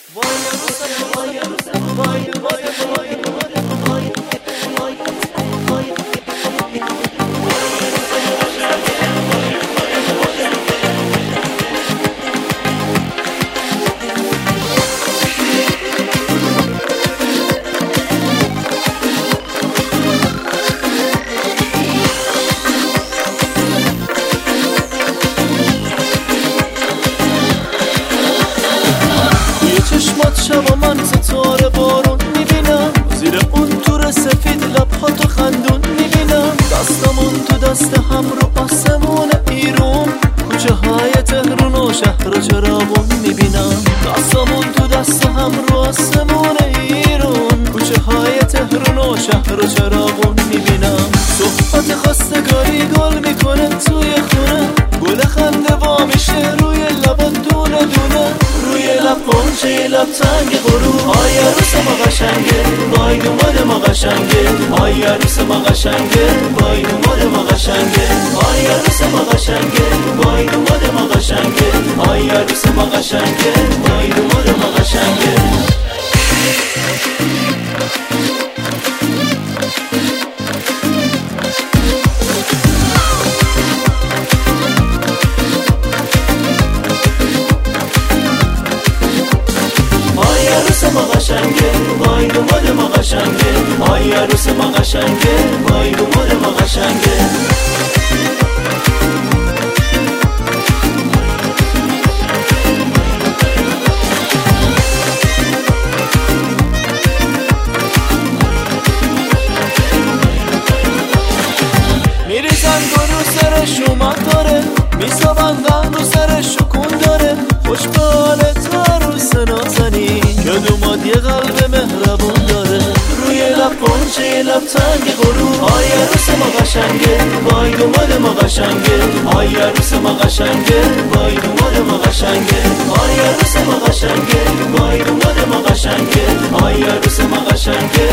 شب من ستاره بارون میبینم، زیر اون تور سفید لبهاتو خندون میبینم، دستمون تو دست هم رو آسمون ایرون، کوچه های تهرون و شهر و چراغون میبینم، دستمون تو دست هم رو آسمون ایرون، کوچه های تهرون و شهر و چراغون میبینم. صحبت خواستگاری گل میکنه توی خونه، گل خنده وا میشه روی لبات دونه دونه، روی لب قنچه لب تنگ غروب. آی عروس ما قشنگه، وای دوماد ما قشنگه، آی عروس ما قشنگه، وای دوماد ما قشنگه، آی عروس ما قشنگه، وای دوماد ما قشنگه، آی عروس ما قشنگه، وای دوماد ما قشنگه. ما قشنگه، وای دوماد ما قشنگه، آی عروس ما قشنگه، وای دوماد ما قشنگه. میریزن گل رو سرش اومد داره، میسابندن رو سرش شکون داره، خوش به حالت عروس نازنی که دوماد یه قلب مهربون داره، روی لب قنچه لب تنگ غروب. آی عروس ما قشنگه، وای دوماد ما قشنگه، آی عروس ما قشنگه، وای دوماد ما قشنگه، آی عروس ما قشنگه، وای دوماد ما قشنگه، آی عروس ما قشنگه،